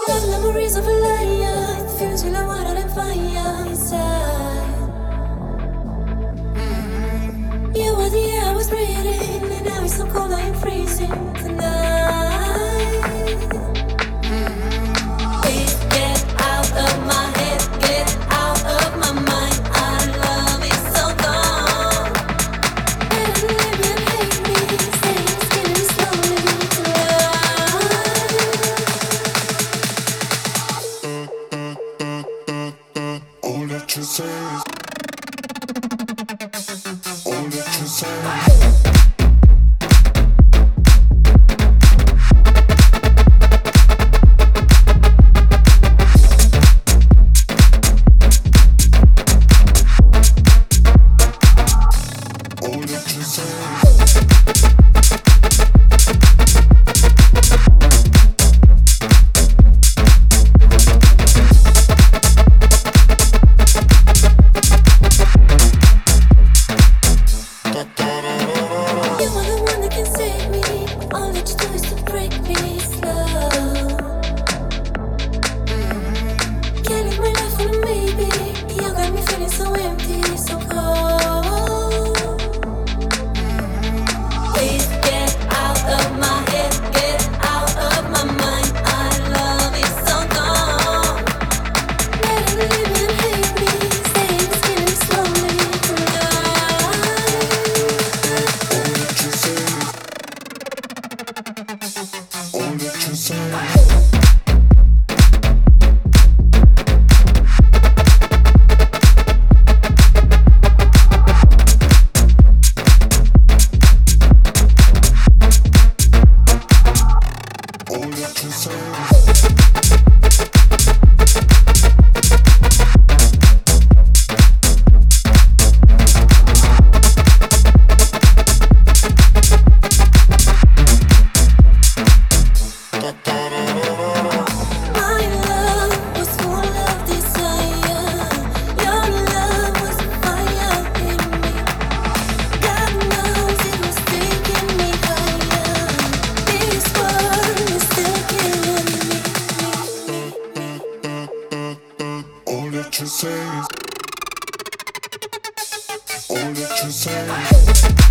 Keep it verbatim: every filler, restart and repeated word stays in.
Love memories of a liar. It feels like water and fire inside. You were the air I was breathing, and now it's so cold I am freezing tonight. Please get out of my head, get out of my mind. Our love is so gone. Better live and hate me, stay skinning me slowly tonight. All that you say is all that you say. All that you say is all that you say.